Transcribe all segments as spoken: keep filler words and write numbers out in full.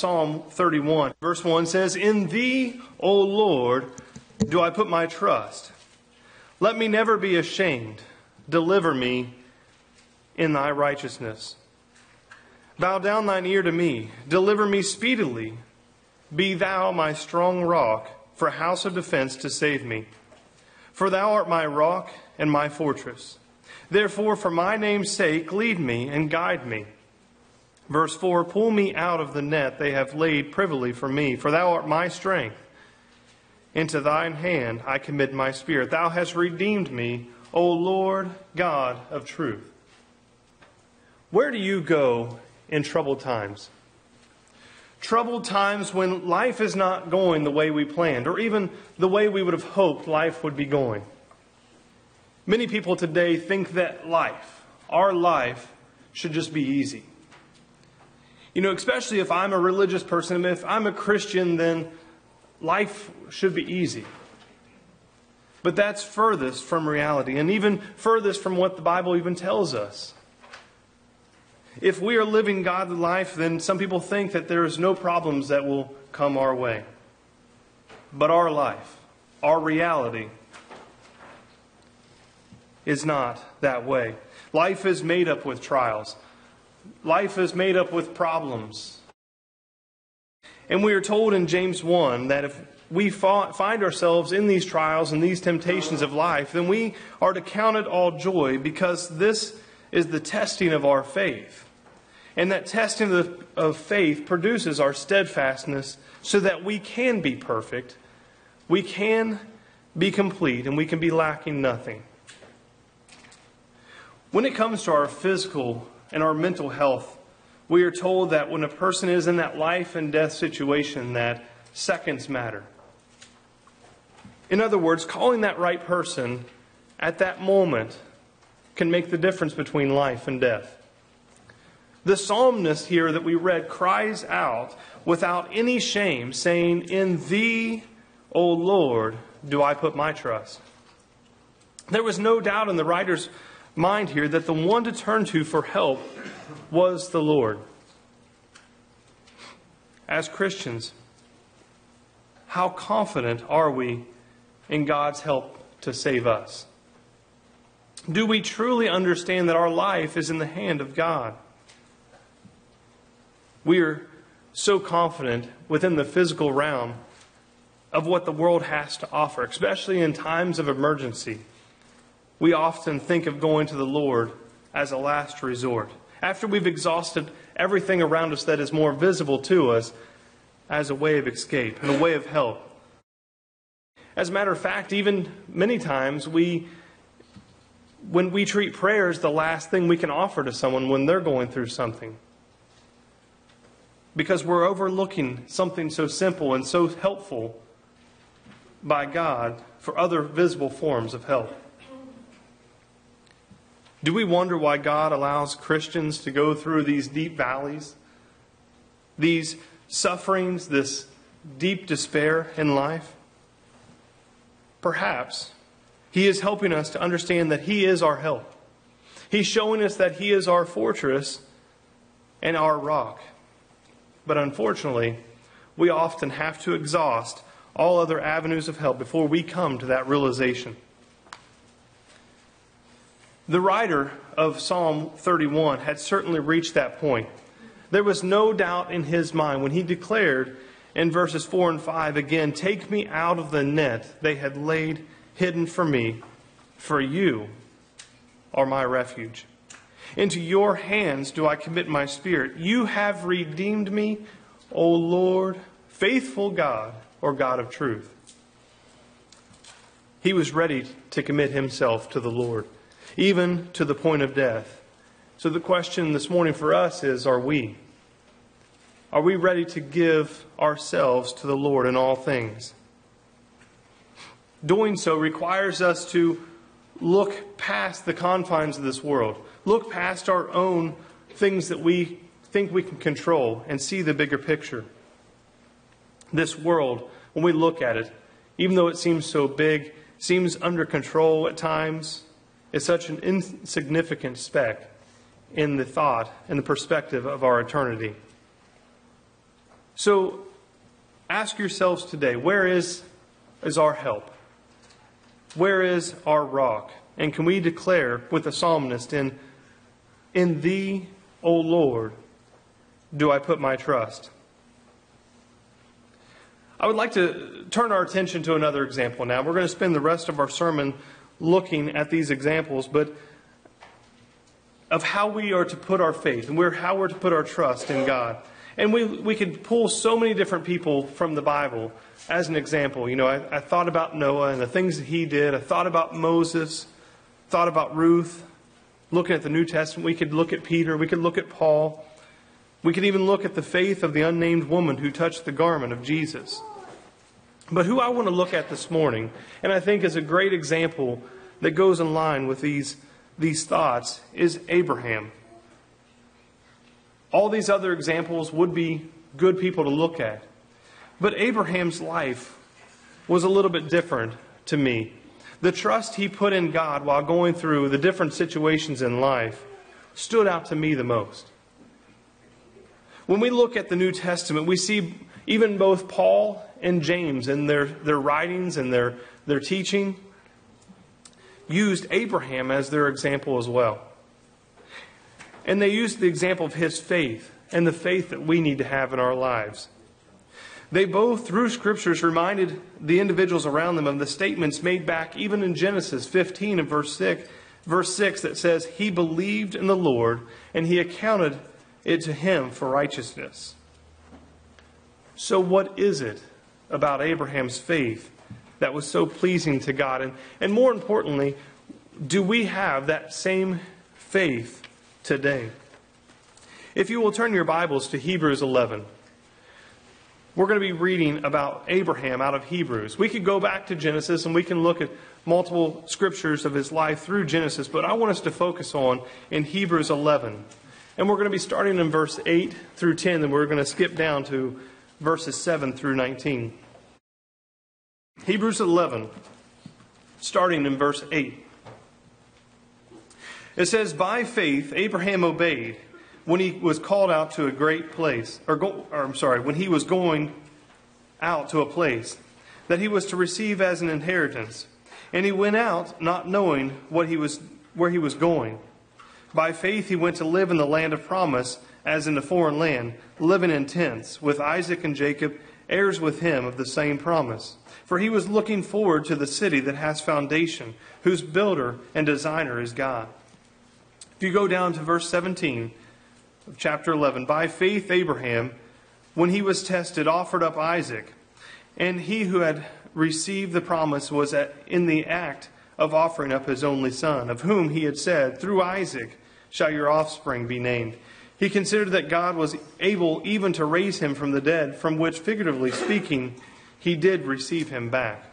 Psalm thirty-one. Verse one says, "In thee, O Lord, do I put my trust. Let me never be ashamed. Deliver me in thy righteousness. Bow down thine ear to me. Deliver me speedily. Be thou my strong rock, for a house of defense to save me. For thou art my rock and my fortress. Therefore, for my name's sake, lead me and guide me." Verse four, "Pull me out of the net they have laid privily for me, for thou art my strength. Into thine hand I commit my spirit. Thou hast redeemed me, O Lord God of truth." Where do you go in troubled times? Troubled times when life is not going the way we planned, or even the way we would have hoped life would be going. Many people today think that life, our life, should just be easy. You know, especially if I'm a religious person, if I'm a Christian, then life should be easy. But that's furthest from reality, and even furthest from what the Bible even tells us. If we are living godly life, then some people think that there is no problems that will come our way. But our life, our reality, is not that way. Life is made up with trials. Life is made up with problems. And we are told in James one that if we find ourselves in these trials and these temptations of life, then we are to count it all joy, because this is the testing of our faith. And that testing of, of faith produces our steadfastness so that we can be perfect, we can be complete, and we can be lacking nothing. When it comes to our physical and our mental health, we are told that when a person is in that life and death situation, that seconds matter. In other words, calling that right person at that moment can make the difference between life and death. The psalmist here that we read cries out without any shame, saying, "In thee, O Lord, do I put my trust." There was no doubt in the writer's mind here that the one to turn to for help was the Lord. As Christians, how confident are we in God's help to save us? Do we truly understand that our life is in the hand of God? We are so confident within the physical realm of what the world has to offer, especially in times of emergency. We often think of going to the Lord as a last resort, after we've exhausted everything around us that is more visible to us, as a way of escape and a way of help. As a matter of fact, even many times we, when we treat prayer as the last thing we can offer to someone when they're going through something, because we're overlooking something so simple and so helpful by God for other visible forms of help. Do we wonder why God allows Christians to go through these deep valleys, these sufferings, this deep despair in life? Perhaps He is helping us to understand that He is our help. He's showing us that He is our fortress and our rock. But unfortunately, we often have to exhaust all other avenues of help before we come to that realization. The writer of Psalm thirty-one had certainly reached that point. There was no doubt in his mind when he declared in verses four and five again, "Take me out of the net they had laid hidden for me, for you are my refuge. Into your hands do I commit my spirit. You have redeemed me, O Lord, faithful God, or God of truth." He was ready to commit himself to the Lord, even to the point of death. So the question this morning for us is, are we? Are we ready to give ourselves to the Lord in all things? Doing so requires us to look past the confines of this world, look past our own things that we think we can control, and see the bigger picture. This world, when we look at it, even though it seems so big, seems under control at times, is such an insignificant speck in the thought and the perspective of our eternity. So ask yourselves today, where is, is our help? Where is our rock? And can we declare with the psalmist, in, in Thee, O Lord, do I put my trust? I would like to turn our attention to another example now. We're going to spend the rest of our sermon looking at these examples, but of how we are to put our faith and we're, how we're to put our trust in God. And we we could pull so many different people from the Bible as an example. You know, I, I thought about Noah and the things that he did. I thought about Moses, thought about Ruth. Looking at the New Testament, we could look at Peter. We could look at Paul. We could even look at the faith of the unnamed woman who touched the garment of Jesus. But who I want to look at this morning, and I think is a great example that goes in line with these, these thoughts, is Abraham. All these other examples would be good people to look at. But Abraham's life was a little bit different to me. The trust he put in God while going through the different situations in life stood out to me the most. When we look at the New Testament, we see even both Paul and James in their, their writings and their, their teaching used Abraham as their example as well. And they used the example of his faith and the faith that we need to have in our lives. They both, through Scriptures, reminded the individuals around them of the statements made back even in Genesis fifteen and verse six, verse six that says, He believed in the Lord, and He accounted it to him for righteousness. So what is it about Abraham's faith that was so pleasing to God? And, and more importantly, do we have that same faith today? If you will turn your Bibles to Hebrews eleven. We're going to be reading about Abraham out of Hebrews. We could go back to Genesis and we can look at multiple scriptures of his life through Genesis, but I want us to focus on in Hebrews eleven. And we're going to be starting in verse eight through ten, and we're going to skip down to verses seven through nineteen. Hebrews eleven, starting in verse eight. It says, By faith Abraham obeyed when he was called out to a great place, or, go, or I'm sorry, when he was going out to a place that he was to receive as an inheritance. And he went out not knowing what he was, where he was going. By faith he went to live in the land of promise, as in a foreign land, living in tents, with Isaac and Jacob, heirs with him of the same promise. For he was looking forward to the city that has foundation, whose builder and designer is God. If you go down to verse seventeen of chapter eleven, by faith Abraham, when he was tested, offered up Isaac. And he who had received the promise was at, in the act of offering up his only son, of whom he had said, Through Isaac shall your offspring be named. He considered that God was able even to raise him from the dead, from which, figuratively speaking, he did receive him back.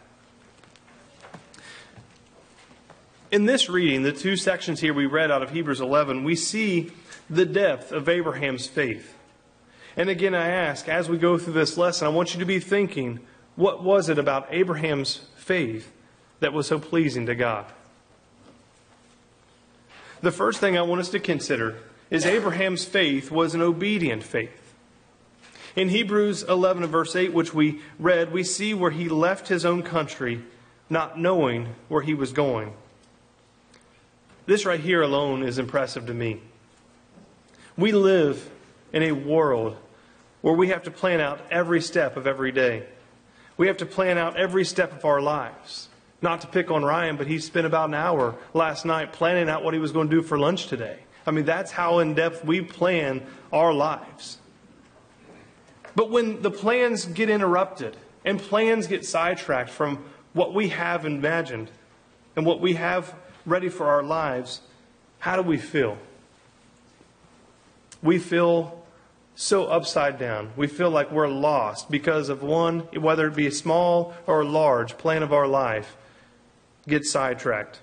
In this reading, the two sections here we read out of Hebrews eleven, we see the depth of Abraham's faith. And again, I ask, as we go through this lesson, I want you to be thinking, what was it about Abraham's faith that was so pleasing to God? The first thing I want us to consider is Abraham's faith was an obedient faith. In Hebrews eleven and verse eight, which we read, we see where he left his own country, not knowing where he was going. This right here alone is impressive to me. We live in a world where we have to plan out every step of every day. We have to plan out every step of our lives. Not to pick on Ryan, but he spent about an hour last night planning out what he was going to do for lunch today. I mean, that's how in-depth we plan our lives. But when the plans get interrupted and plans get sidetracked from what we have imagined and what we have ready for our lives, how do we feel? We feel so upside down. We feel like we're lost because of one, whether it be a small or a large plan of our life, gets sidetracked.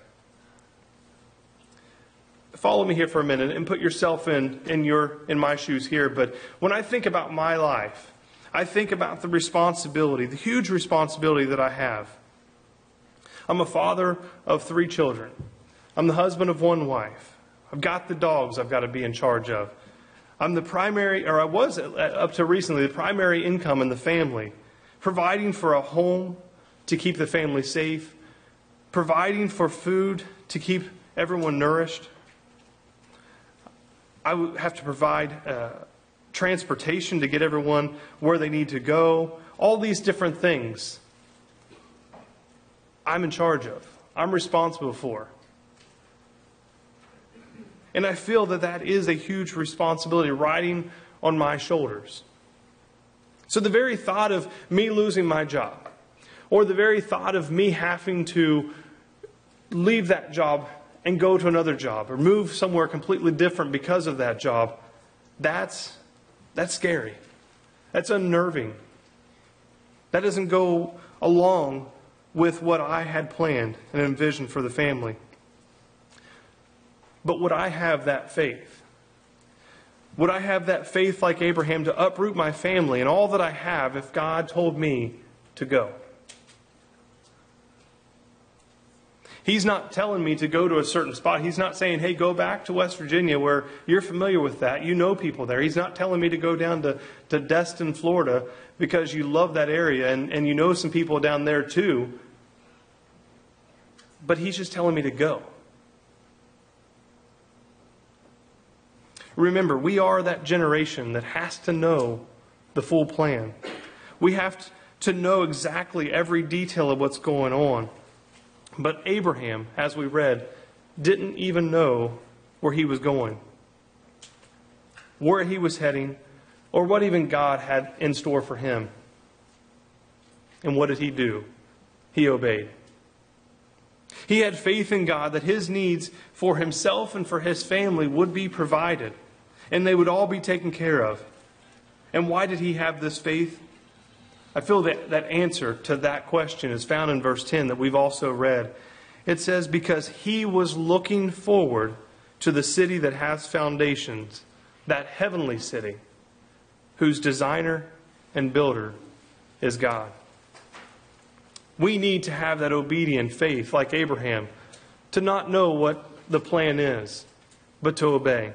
Follow me here for a minute and put yourself in, in, your, in my shoes here. But when I think about my life, I think about the responsibility, the huge responsibility that I have. I'm a father of three children. I'm the husband of one wife. I've got the dogs I've got to be in charge of. I'm the primary, or I was up to recently, the primary income in the family, providing for a home to keep the family safe, providing for food to keep everyone nourished. I would have to provide uh, transportation to get everyone where they need to go. All these different things I'm in charge of. I'm responsible for. And I feel that that is a huge responsibility riding on my shoulders. So the very thought of me losing my job, or the very thought of me having to leave that job and go to another job, or move somewhere completely different because of that job, that's, that's scary. That's unnerving. That doesn't go along with what I had planned and envisioned for the family. But would I have that faith? Would I have that faith like Abraham to uproot my family and all that I have if God told me to go? He's not telling me to go to a certain spot. He's not saying, hey, go back to West Virginia where you're familiar with that. You know people there. He's not telling me to go down to, to Destin, Florida because you love that area and, and you know some people down there too. But he's just telling me to go. Remember, we are that generation that has to know the full plan. We have to know exactly every detail of what's going on. But Abraham, as we read, didn't even know where he was going, where he was heading, or what even God had in store for him. And what did he do? He obeyed. He had faith in God that his needs for himself and for his family would be provided, and they would all be taken care of. And why did he have this faith? I feel that that answer to that question is found in verse ten that we've also read. It says, because he was looking forward to the city that has foundations, that heavenly city, whose designer and builder is God. We need to have that obedient faith like Abraham, to not know what the plan is, but to obey.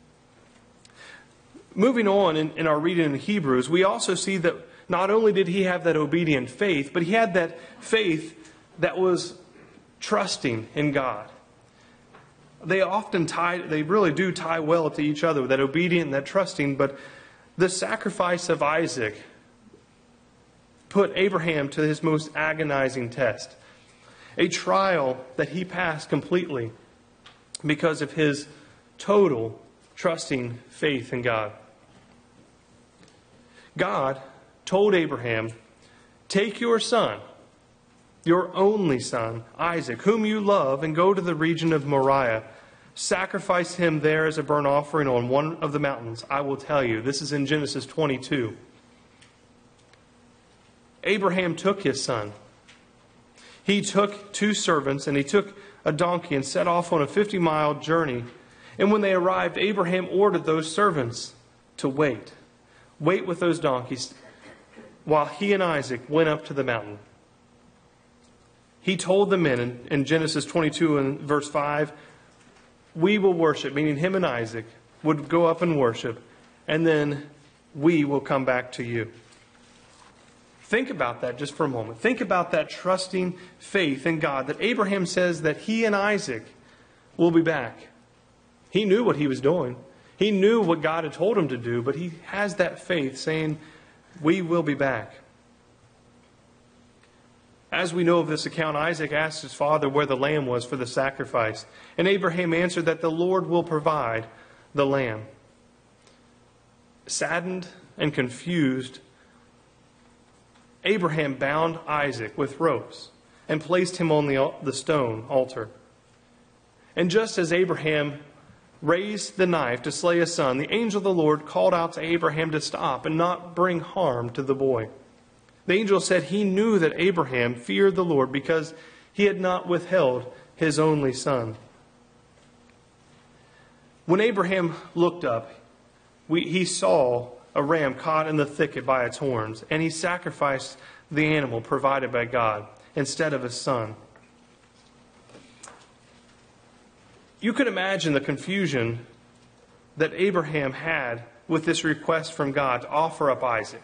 Moving on in, in our reading in Hebrews, we also see that not only did he have that obedient faith, but he had that faith that was trusting in God. They often tie, they really do tie well to each other, that obedient and that trusting, but the sacrifice of Isaac put Abraham to his most agonizing test. A trial that he passed completely because of his total trusting faith in God. God told Abraham, take your son, your only son, Isaac, whom you love, and go to the region of Moriah. Sacrifice him there as a burnt offering on one of the mountains. I will tell you. This is in Genesis twenty-two. Abraham took his son. He took two servants and he took a donkey and set off on a fifty-mile journey. And when they arrived, Abraham ordered those servants to wait. Wait with those donkeys while he and Isaac went up to the mountain. He told the men in, in Genesis twenty-two and verse five, we will worship, meaning him and Isaac would go up and worship, and then we will come back to you. Think about that just for a moment. Think about that trusting faith in God that Abraham says that he and Isaac will be back. He knew what he was doing. He knew what God had told him to do, but he has that faith saying, we will be back. As we know of this account, Isaac asked his father where the lamb was for the sacrifice. And Abraham answered that the Lord will provide the lamb. Saddened and confused, Abraham bound Isaac with ropes and placed him on the, the stone altar. And just as Abraham raised the knife to slay his son, the angel of the Lord called out to Abraham to stop and not bring harm to the boy. The angel said he knew that Abraham feared the Lord because he had not withheld his only son. When Abraham looked up, we, he saw a ram caught in the thicket by its horns, and he sacrificed the animal provided by God instead of his son. You could imagine the confusion that Abraham had with this request from God to offer up Isaac.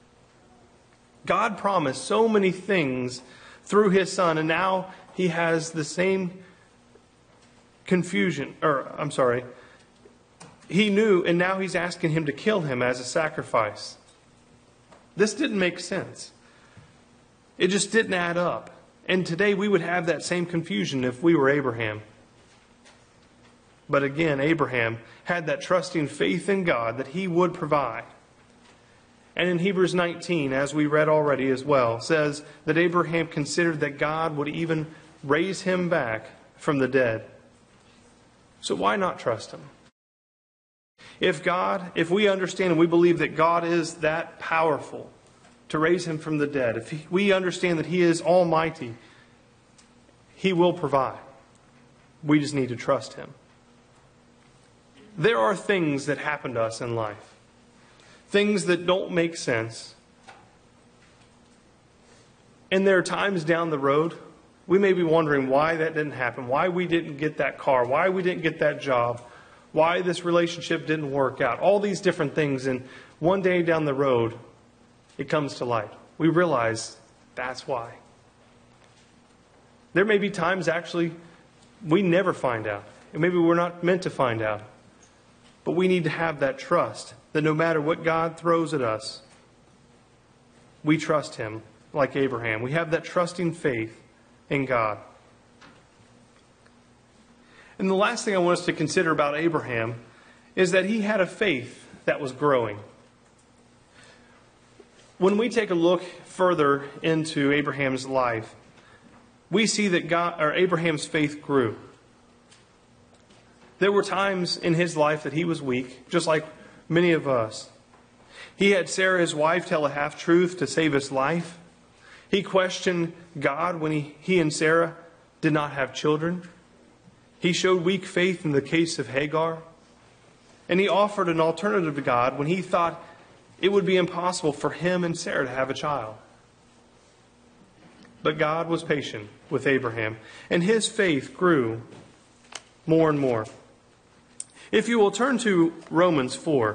God promised so many things through his son, and now he has the same confusion, or I'm sorry, he knew, and now he's asking him to kill him as a sacrifice. This didn't make sense. It just didn't add up. And today we would have that same confusion if we were Abraham. But again, Abraham had that trusting faith in God that he would provide. And in Hebrews nineteen, as we read already as well, says that Abraham considered that God would even raise him back from the dead. So why not trust him? If God, if we understand and we believe that God is that powerful to raise him from the dead, if we understand that he is almighty, he will provide. We just need to trust him. There are things that happen to us in life. Things that don't make sense. And there are times down the road, we may be wondering why that didn't happen, why we didn't get that car, why we didn't get that job, why this relationship didn't work out. All these different things. And one day down the road, it comes to light. We realize that's why. There may be times actually we never find out. And maybe we're not meant to find out. But we need to have that trust that no matter what God throws at us, we trust him like Abraham. We have that trusting faith in God. And the last thing I want us to consider about Abraham is that he had a faith that was growing. When we take a look further into Abraham's life, we see that God, or Abraham's faith grew. There were times in his life that he was weak, just like many of us. He had Sarah, his wife, tell a half-truth to save his life. He questioned God when he, he and Sarah did not have children. He showed weak faith in the case of Hagar. And he offered an alternative to God when he thought it would be impossible for him and Sarah to have a child. But God was patient with Abraham, and his faith grew more and more. If you will turn to Romans four.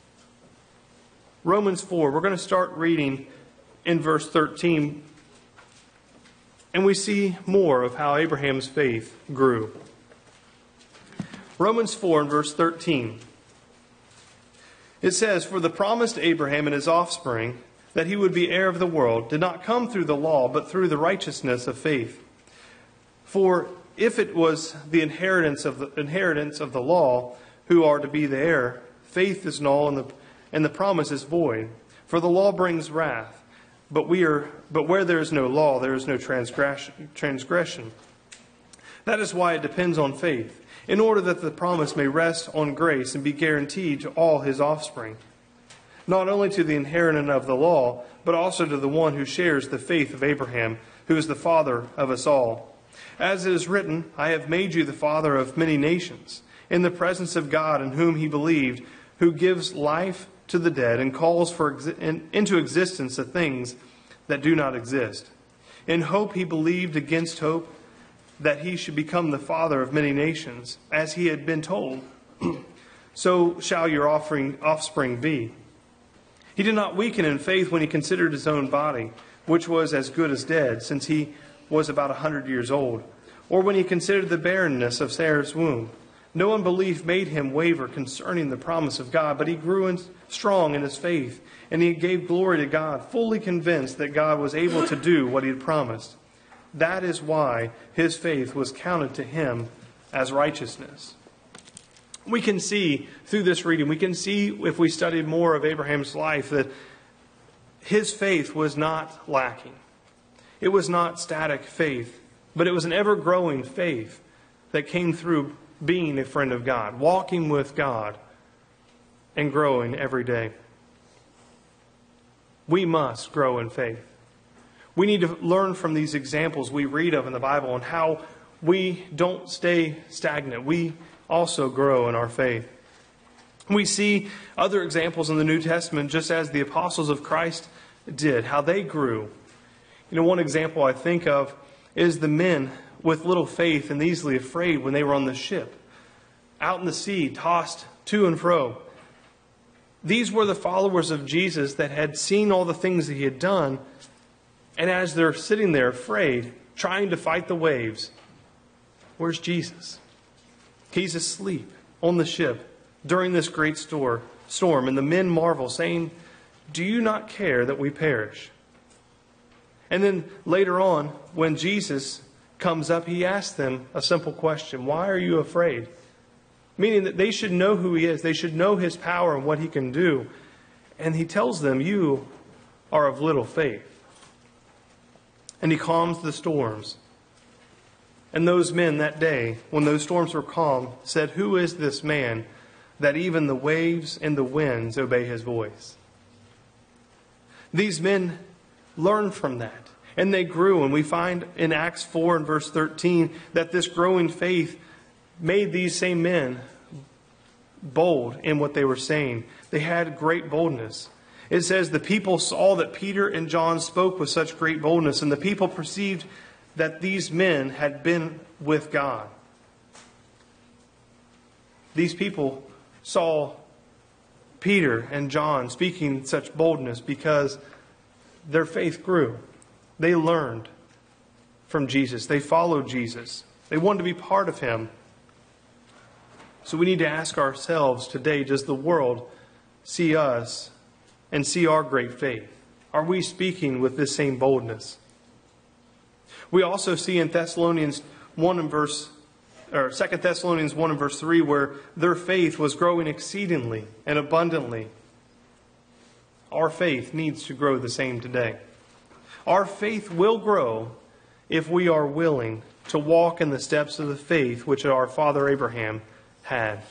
Romans four, we're going to start reading in verse thirteen. And we see more of how Abraham's faith grew. Romans four and verse thirteen. It says, "For the promise to Abraham and his offspring, that he would be heir of the world, did not come through the law, but through the righteousness of faith. For if it was the inheritance of the inheritance of the law who are to be the heir, faith is null and the and the promise is void. For the law brings wrath, but we are but where there is no law, there is no transgression transgression. That is why it depends on faith, in order that the promise may rest on grace and be guaranteed to all his offspring, not only to the inheritor of the law, but also to the one who shares the faith of Abraham, who is the father of us all. As it is written, I have made you the father of many nations, in the presence of God in whom he believed, who gives life to the dead and calls for exi- in, into existence the things that do not exist. In hope he believed against hope, that he should become the father of many nations, as he had been told, so shall your offering, offspring be. He did not weaken in faith when he considered his own body, which was as good as dead, since he was about a hundred years old, or when he considered the barrenness of Sarah's womb. No unbelief made him waver concerning the promise of God, but he grew in, strong in his faith, and he gave glory to God, fully convinced that God was able to do what he had promised. That is why his faith was counted to him as righteousness." We can see through this reading, we can see if we studied more of Abraham's life, that his faith was not lacking. It was not static faith, but it was an ever-growing faith that came through being a friend of God, walking with God, and growing every day. We must grow in faith. We need to learn from these examples we read of in the Bible and how we don't stay stagnant. We also grow in our faith. We see other examples in the New Testament, just as the apostles of Christ did, how they grew. You know, one example I think of is the men with little faith and easily afraid when they were on the ship, out in the sea, tossed to and fro. These were the followers of Jesus that had seen all the things that he had done. And as they're sitting there afraid, trying to fight the waves, where's Jesus? He's asleep on the ship during this great storm. And the men marvel, saying, "Do you not care that we perish?" And then later on, when Jesus comes up, he asks them a simple question. Why are you afraid? Meaning that they should know who he is. They should know his power and what he can do. And he tells them, you are of little faith. And he calms the storms. And those men that day, when those storms were calm, said, "Who is this man that even the waves and the winds obey his voice?" These men learned from that. And they grew. And we find in Acts four and verse thirteen that this growing faith made these same men bold in what they were saying. They had great boldness. It says the people saw that Peter and John spoke with such great boldness, and the people perceived that these men had been with God. These people saw Peter and John speaking such boldness because their faith grew. They learned from Jesus. They followed Jesus. They wanted to be part of him. So we need to ask ourselves today, does the world see us and see our great faith? Are we speaking with this same boldness? We also see in Thessalonians one and verse or Second Thessalonians one and verse three where their faith was growing exceedingly and abundantly. Our faith needs to grow the same today. Our faith will grow if we are willing to walk in the steps of the faith which our father Abraham had.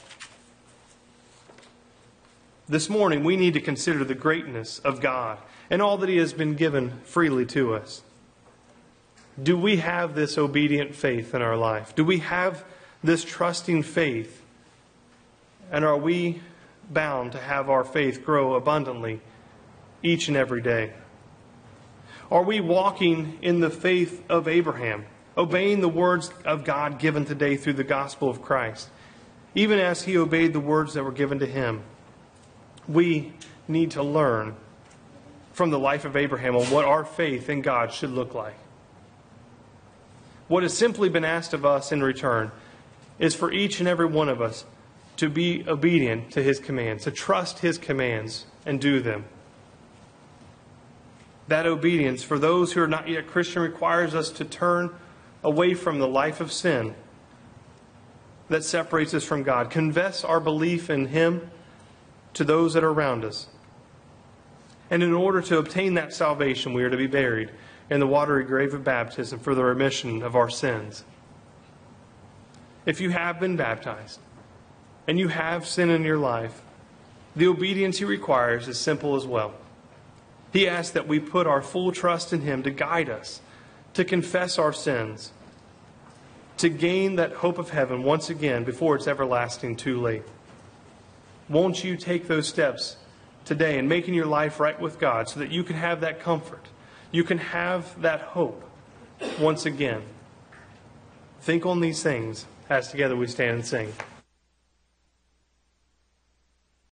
This morning we need to consider the greatness of God and all that he has been given freely to us. Do we have this obedient faith in our life? Do we have this trusting faith? And are we bound to have our faith grow abundantly each and every day? Are we walking in the faith of Abraham, obeying the words of God given today through the gospel of Christ? Even as he obeyed the words that were given to him, we need to learn from the life of Abraham on what our faith in God should look like. What has simply been asked of us in return is for each and every one of us to be obedient to his commands, to trust his commands and do them. That obedience for those who are not yet Christian requires us to turn away from the life of sin that separates us from God. Confess our belief in him to those that are around us. And in order to obtain that salvation, we are to be buried in the watery grave of baptism for the remission of our sins. If you have been baptized and you have sin in your life, the obedience he requires is simple as well. He asks that we put our full trust in him to guide us, to confess our sins, to gain that hope of heaven once again before it's everlasting too late. Won't you take those steps today in making your life right with God so that you can have that comfort? You can have that hope once again. Think on these things as together we stand and sing.